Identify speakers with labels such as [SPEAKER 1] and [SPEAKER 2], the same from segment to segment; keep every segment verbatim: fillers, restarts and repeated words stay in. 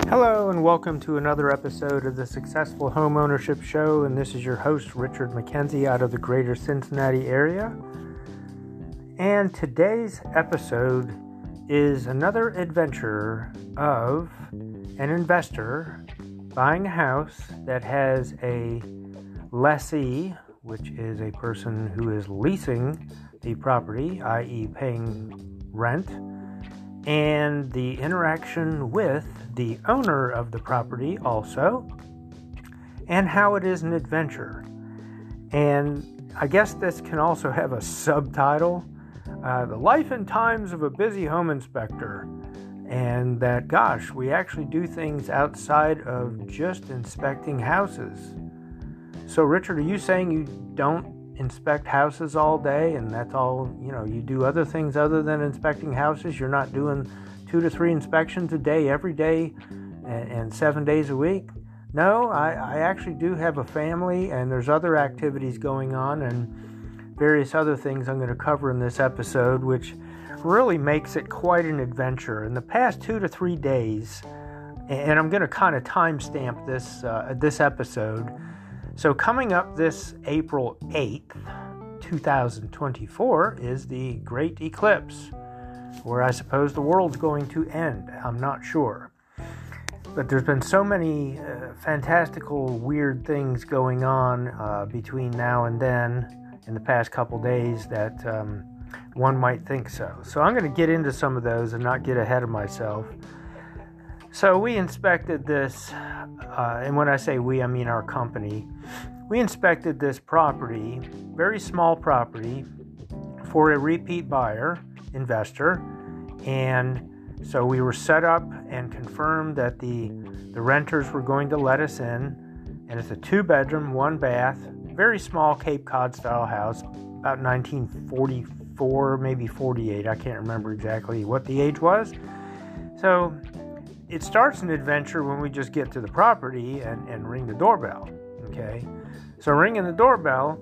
[SPEAKER 1] Hello and welcome to another episode of the Successful Homeownership Show, and this is your host Richard McKenzie out of the greater Cincinnati area. And today's episode is another adventure of an investor buying a house that has a lessee, which is a person who is leasing the property, that is paying rent, and the interaction with the owner of the property also, and how it is an adventure. And I guess this can also have a subtitle, uh, The Life and Times of a Busy Home Inspector, and that, gosh, we actually do things outside of just inspecting houses. So, Richard, are you saying you don't inspect houses all day and that's all, you know, you do other things other than inspecting houses? You're not doing two to three inspections a day every day and, and seven days a week? No, I, I actually do have a family, and there's other activities going on and various other things I'm going to cover in this episode, which really makes it quite an adventure. In the past two to three days, and I'm going to kind of timestamp this uh, this episode. So coming up this April eighth, twenty twenty-four is the Great Eclipse, where I suppose the world's going to end. I'm not sure. But there's been so many uh, fantastical, weird things going on uh, between now and then in the past couple days that um, one might think so. So I'm going to get into some of those and not get ahead of myself. So we inspected this, uh, and when I say we, I mean our company. We inspected this property, very small property, for a repeat buyer, investor, and so we were set up and confirmed that the, the renters were going to let us in, and it's a two-bedroom, one-bath, very small Cape Cod-style house, about nineteen forty-four, maybe forty-eight, I can't remember exactly what the age was. So it starts an adventure when we just get to the property and, and ring the doorbell, okay? So ringing the doorbell,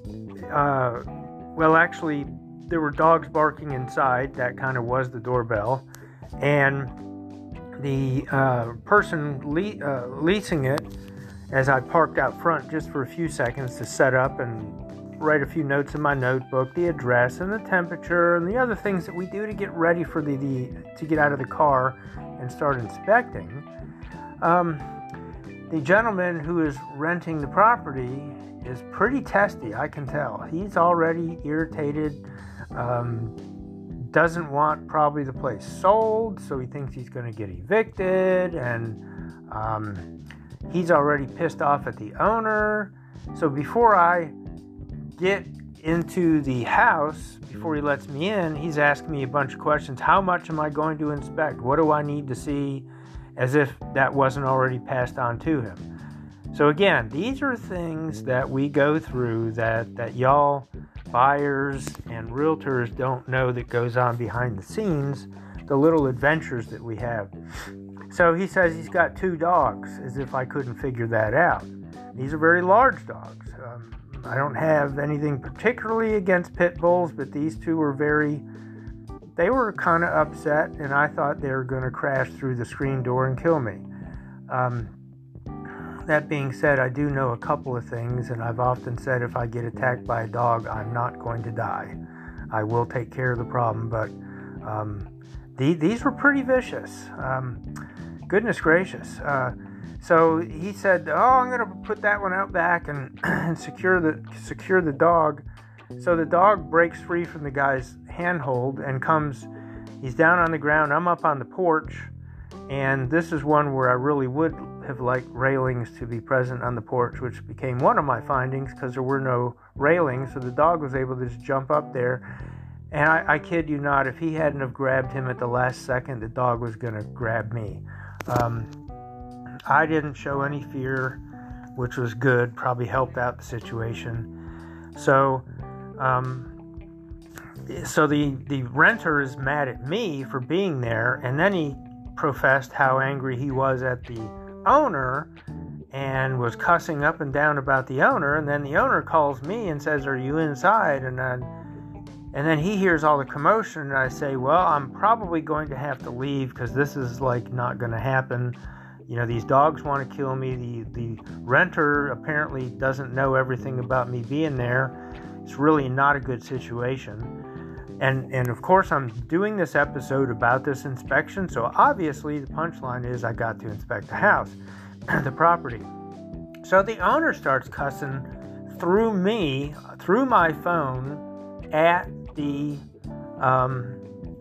[SPEAKER 1] uh, well, actually, there were dogs barking inside. That kind of was the doorbell. And the uh, person le- uh, leasing it, as I parked out front just for a few seconds to set up and write a few notes in my notebook, the address and the temperature and the other things that we do to get ready for the, the to get out of the car and start inspecting. Um, the gentleman who is renting the property is pretty testy, I can tell. He's already irritated, um, doesn't want probably the place sold, so he thinks he's going to get evicted, and um, he's already pissed off at the owner. So before I get into the house, before he lets me in, he's asking me a bunch of questions. How much am I going to inspect? What do I need to see? As if that wasn't already passed on to him. So again, these are things that we go through that, that y'all buyers and realtors don't know that goes on behind the scenes, the little adventures that we have. So he says he's got two dogs, as if I couldn't figure that out. These are very large dogs. Um, I don't have anything particularly against pit bulls, but these two were very, they were kind of upset, and I thought they were going to crash through the screen door and kill me. Um, that being said, I do know a couple of things, and I've often said if I get attacked by a dog, I'm not going to die. I will take care of the problem, but um, the, these were pretty vicious. Um, goodness gracious. Uh, so he said, oh, I'm going to put that one out back and, and secure the secure the dog. So the dog breaks free from the guy's handhold and comes, he's down on the ground, I'm up on the porch, and this is one where I really would have liked railings to be present on the porch, which became one of my findings because there were no railings, so the dog was able to just jump up there, and I, I kid you not, if he hadn't have grabbed him at the last second, the dog was going to grab me. Um, I didn't show any fear, which was good, probably helped out the situation. So Um, so the, the renter is mad at me for being there, and then he professed how angry he was at the owner and was cussing up and down about the owner, and then the owner calls me and says, are you inside? And then, and then he hears all the commotion, and I say, well, I'm probably going to have to leave because this is like not going to happen. you know, these dogs want to kill me. The, the renter apparently doesn't know everything about me being there. It's really not a good situation. And, and of course, I'm doing this episode about this inspection, so obviously the punchline is I got to inspect the house, the property. So the owner starts cussing through me, through my phone, at the um,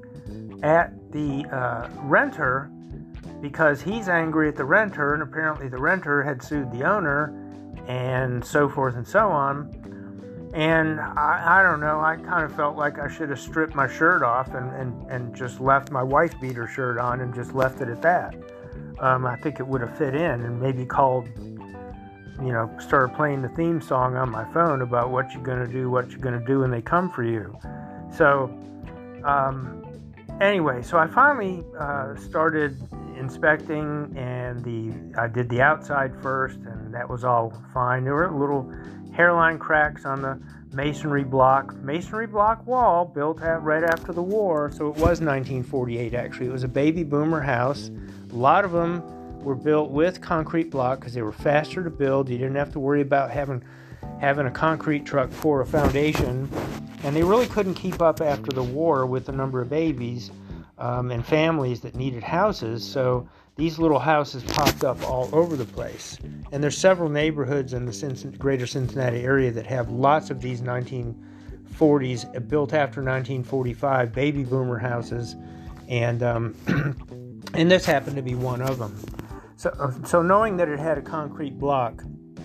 [SPEAKER 1] at the uh, renter, because he's angry at the renter, and apparently the renter had sued the owner, and so forth and so on. And I, I don't know, I kind of felt like I should have stripped my shirt off and, and, and just left my wife beater shirt on and just left it at that. Um, I think it would have fit in, and maybe called, you know, started playing the theme song on my phone about what you're going to do, what you're going to do when they come for you. So, um, anyway, so I finally uh, started inspecting, and the I did the outside first, and that was all fine. There were little hairline cracks on the masonry block, masonry block wall built at, right after the war. So it was nineteen forty-eight, actually. It was a baby boomer house. A lot of them were built with concrete block because they were faster to build. You didn't have to worry about having having a concrete truck pour a foundation. And they really couldn't keep up after the war with the number of babies um, and families that needed houses. So these little houses popped up all over the place. And there's several neighborhoods in the Cincinnati, greater Cincinnati area that have lots of these nineteen forties, built after nineteen forty-five, baby boomer houses. And um, and this happened to be one of them. So, so knowing that it had a concrete block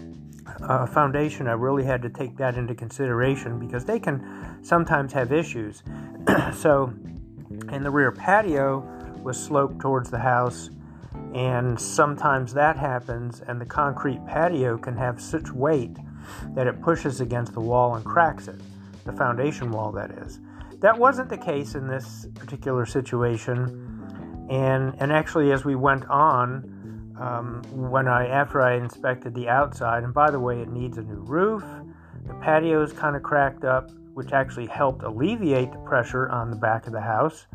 [SPEAKER 1] uh, foundation, I really had to take that into consideration because they can sometimes have issues. So, and the rear patio was sloped towards the house, and sometimes that happens, and the concrete patio can have such weight that it pushes against the wall and cracks it, the foundation wall, that is. That wasn't the case in this particular situation, and and actually as we went on, um, when I after I inspected the outside, and by the way, it needs a new roof, the patio is kind of cracked up, which actually helped alleviate the pressure on the back of the house.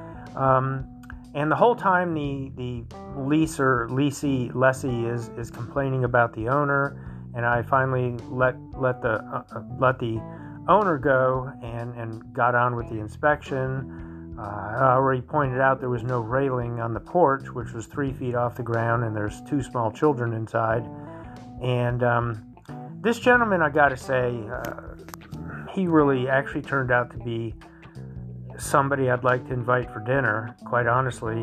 [SPEAKER 1] Um, And the whole time the, the leaser, leasee, lessee is, is complaining about the owner, and I finally let let the uh, let the owner go and, and got on with the inspection. Uh, I already pointed out there was no railing on the porch, which was three feet off the ground, and there's two small children inside. And um, this gentleman, I got to say, uh, he really actually turned out to be somebody I'd like to invite for dinner, quite honestly.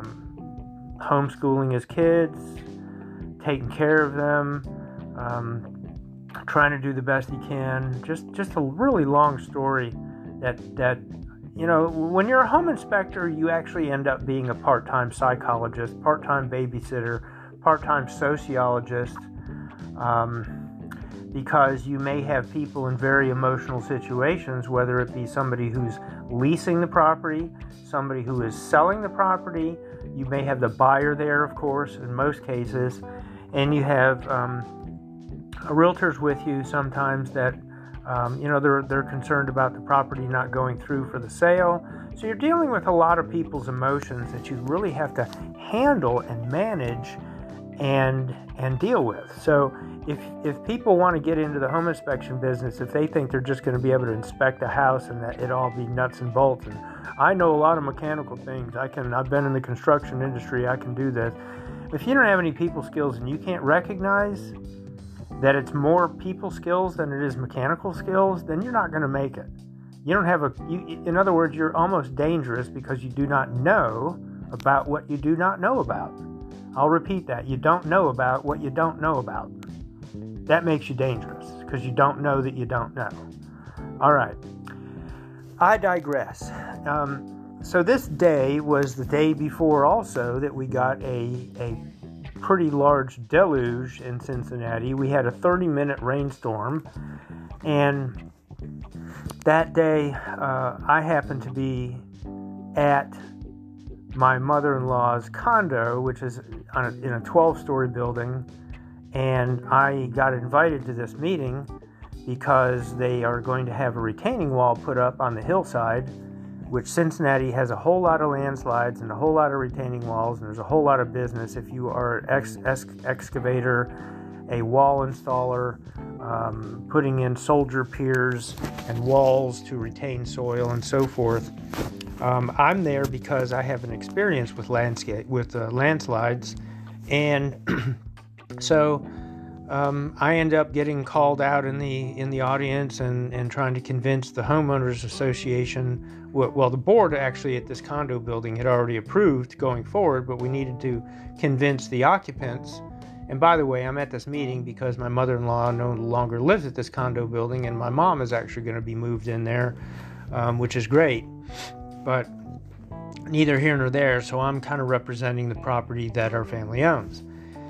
[SPEAKER 1] Um, homeschooling his kids, taking care of them, um, trying to do the best he can. Just just a really long story that, that, you know, when you're a home inspector, you actually end up being a part-time psychologist, part-time babysitter, part-time sociologist, um, because you may have people in very emotional situations, whether it be somebody who's leasing the property, somebody who is selling the property. You may have the buyer there, of course, in most cases, and you have um, realtors with you sometimes that, um, you know, they're they're concerned about the property not going through for the sale. So you're dealing with a lot of people's emotions that you really have to handle and manage and and deal with. So if if people want to get into the home inspection business, if they think they're just going to be able to inspect a house and that it all be nuts and bolts, and I know a lot of mechanical things, I can I've been in the construction industry, I can do this. If you don't have any people skills and you can't recognize that it's more people skills than it is mechanical skills, then you're not going to make it. You don't have a you, in other words, you're almost dangerous because you do not know about what you do not know about. I'll repeat that. You don't know about what you don't know about. That makes you dangerous because you don't know that you don't know. All right. I digress. Um, so this day was the day before also that we got a, a pretty large deluge in Cincinnati. We had a thirty-minute rainstorm, and that day uh, I happened to be at my mother-in-law's condo, which is on a, in a twelve-story building, and I got invited to this meeting because they are going to have a retaining wall put up on the hillside which Cincinnati has a whole lot of landslides and a whole lot of retaining walls, and there's a whole lot of business if you are an ex- ex- excavator, a wall installer, um, putting in soldier piers and walls to retain soil and so forth. Um, I'm there because I have an experience with landscape with uh, landslides, and so um, I end up getting called out in the in the audience and, and trying to convince the homeowners association. Well, the board actually at this condo building had already approved going forward, but we needed to convince the occupants. And by the way, I'm at this meeting because my mother-in-law no longer lives at this condo building, and my mom is actually going to be moved in there, um, which is great. But neither here nor there, so I'm kind of representing the property that our family owns.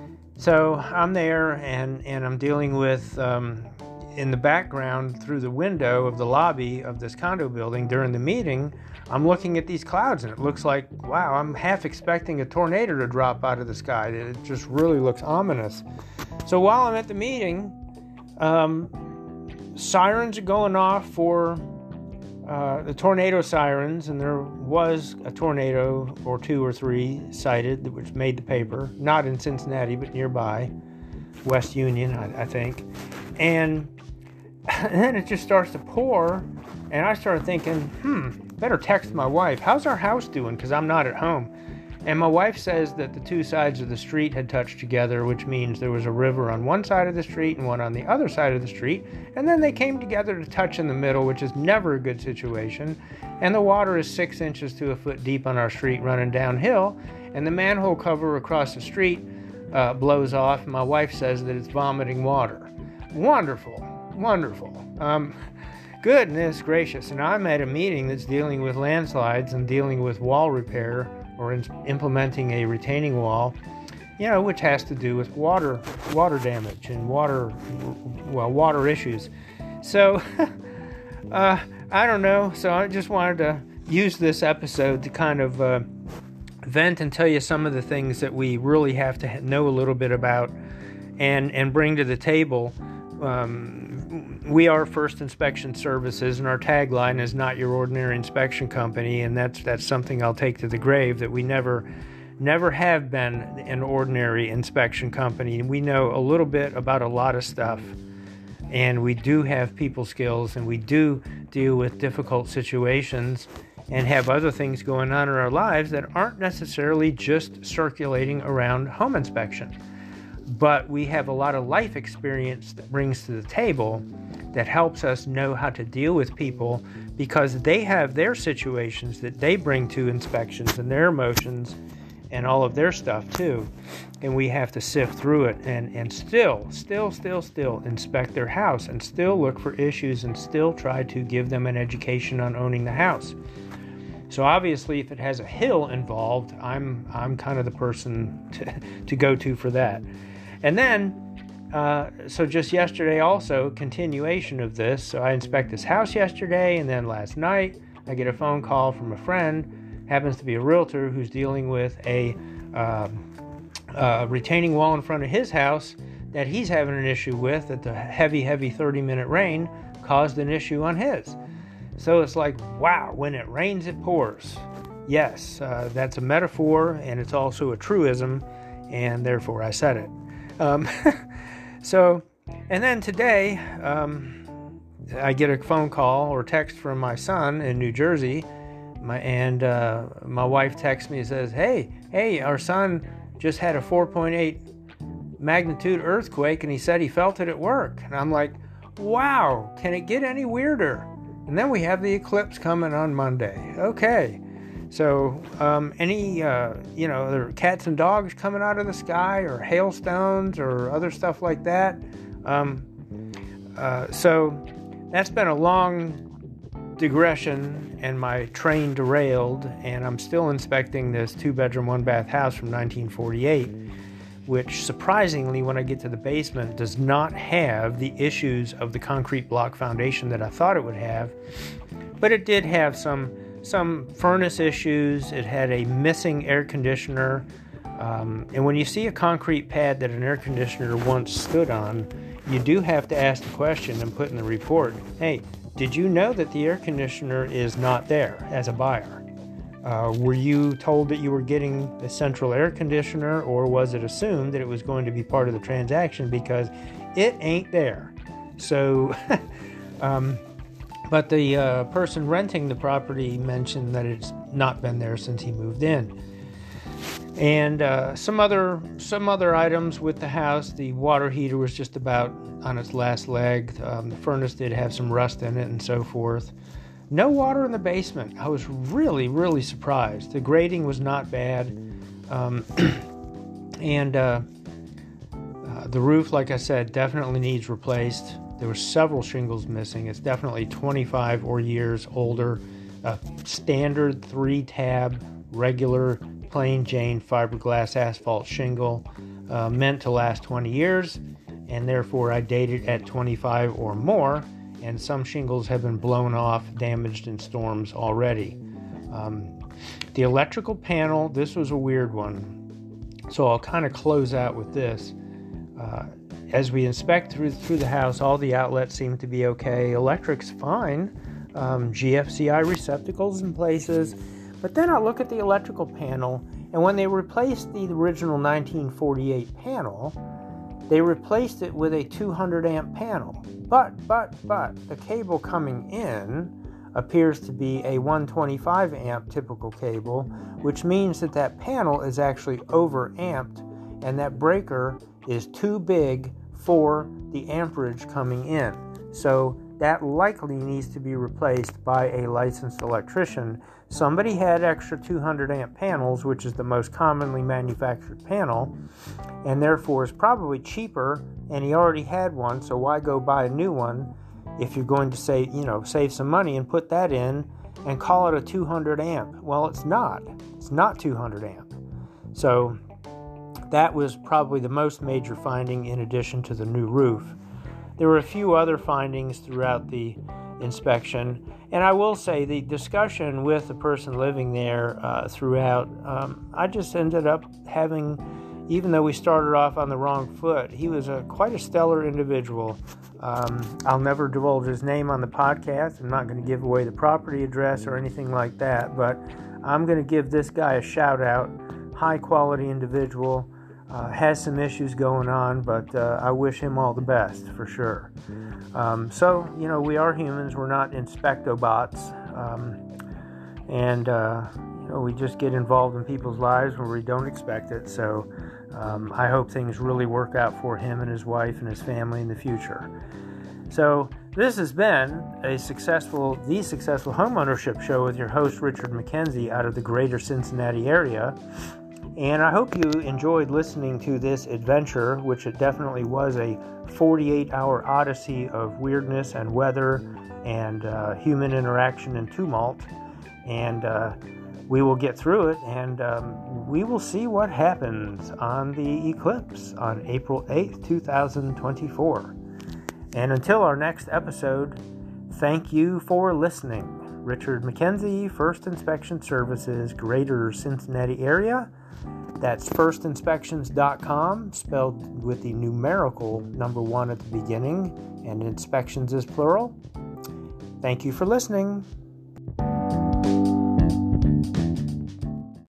[SPEAKER 1] So I'm there, and, and I'm dealing with, um, in the background, through the window of the lobby of this condo building during the meeting, I'm looking at these clouds, and it looks like, wow, I'm half expecting a tornado to drop out of the sky. It just really looks ominous. So while I'm at the meeting, um, sirens are going off for uh, the tornado sirens, and there was a tornado or two or three cited, which made the paper, not in Cincinnati, but nearby, West Union, I, I think. And, and then it just starts to pour, and I started thinking, hmm, better text my wife. How's our house doing? Because I'm not at home. And my wife says that the two sides of the street had touched together, which means there was a river on one side of the street and one on the other side of the street. And then they came together to touch in the middle, which is never a good situation. And the water is six inches to a foot deep on our street running downhill. And the manhole cover across the street uh, blows off. And my wife says that it's vomiting water. Wonderful. Wonderful. Um, goodness gracious. And I'm at a meeting that's dealing with landslides and dealing with wall repair, or in implementing a retaining wall, you know, which has to do with water, water damage and water, well, water issues. So, uh, I don't know. So I just wanted to use this episode to kind of uh, vent and tell you some of the things that we really have to know a little bit about and, and bring to the table. Um, we are First Inspection Services, and our tagline is "Not Your Ordinary Inspection Company," and that's that's something I'll take to the grave. That we never, never have been an ordinary inspection company. We know a little bit about a lot of stuff, and we do have people skills, and we do deal with difficult situations, and have other things going on in our lives that aren't necessarily just circulating around home inspection. But we have a lot of life experience that brings to the table that helps us know how to deal with people, because they have their situations that they bring to inspections and their emotions and all of their stuff too. And we have to sift through it and, and still, still, still, still inspect their house and still look for issues and still try to give them an education on owning the house. So obviously, if it has a hill involved, I'm I'm kind of the person to, to go to for that. And then, uh, so just yesterday also, continuation of this. So I inspect this house yesterday, and then last night I get a phone call from a friend, happens to be a realtor, who's dealing with a uh, uh, retaining wall in front of his house that he's having an issue with, that the heavy, heavy thirty-minute rain caused an issue on his. So it's like, wow, when it rains, it pours. Yes, uh, that's a metaphor, and it's also a truism, and therefore I said it. Um, so, and then today, um, I get a phone call or text from my son in New Jersey, my, and uh, my wife texts me and says, hey, hey, our son just had a four point eight magnitude earthquake, and he said he felt it at work. And I'm like, wow, can it get any weirder? And then we have the eclipse coming on Monday. Okay. So, um, any, uh, you know, there are cats and dogs coming out of the sky, or hailstones, or other stuff like that. Um, uh, so, that's been a long digression, and my train derailed, and I'm still inspecting this two-bedroom, one-bath house from nineteen forty-eight, which, surprisingly, when I get to the basement, does not have the issues of the concrete block foundation that I thought it would have. But it did have some... some furnace issues. It had a missing air conditioner. Um, and when you see a concrete pad that an air conditioner once stood on, you do have to ask the question and put in the report, hey, did you know that the air conditioner is not there as a buyer? Uh, were you told that you were getting a central air conditioner, or was it assumed that it was going to be part of the transaction because it ain't there? So, um, but the uh, person renting the property mentioned that it's not been there since he moved in. And uh, some other some other items with the house. The water heater was just about on its last leg. Um, the furnace did have some rust in it and so forth. No water in the basement. I was really, really surprised. The grading was not bad. Um, and uh, uh, the roof, like I said, definitely needs replaced. There were several shingles missing. It's definitely twenty-five or years older. A standard three-tab, regular, plain Jane fiberglass asphalt shingle, uh, meant to last twenty years, and therefore I date it at twenty-five or more. And some shingles have been blown off, damaged in storms already. Um, the electrical panel, this was a weird one. So I'll kind of close out with this. Uh, as we inspect through, through the house, all the outlets seem to be okay. Electric's fine. Um, G F C I receptacles in places. But then I look at the electrical panel, and when they replaced the original nineteen forty-eight panel, they replaced it with a two hundred amp panel. But, but, but, the cable coming in appears to be a one twenty-five amp typical cable, which means that that panel is actually overamped, and that breaker is too big for the amperage coming in. So that likely needs to be replaced by a licensed electrician. Somebody had extra two hundred amp panels, which is the most commonly manufactured panel, and therefore is probably cheaper, and he already had one, so why go buy a new one if you're going to save, you know, save some money and put that in and call it a two hundred amp? Well, it's not. It's not two hundred amp. So that was probably the most major finding in addition to the new roof. There were a few other findings throughout the inspection, and I will say the discussion with the person living there uh, throughout, um, I just ended up having, even though we started off on the wrong foot, he was a quite a stellar individual. Um, I'll never divulge his name on the podcast. I'm not going to give away the property address or anything like that, but I'm going to give this guy a shout out. High quality individual. Uh, has some issues going on, but uh, I wish him all the best for sure. Um, so, you know, we are humans. We're not inspectobots. Um, and, uh, you know, we just get involved in people's lives where we don't expect it. So um, I hope things really work out for him and his wife and his family in the future. So this has been a successful, the Successful Homeownership Show with your host, Richard McKenzie, out of the greater Cincinnati area. And I hope you enjoyed listening to this adventure, which it definitely was a forty-eight hour odyssey of weirdness and weather and uh, human interaction and tumult. And uh, we will get through it, and um, we will see what happens on the eclipse on April eighth, twenty twenty-four. And until our next episode, thank you for listening. Richard McKenzie, First Inspection Services, Greater Cincinnati Area. That's first inspections dot com, spelled with the numerical number one at the beginning, and inspections is plural. Thank you for listening.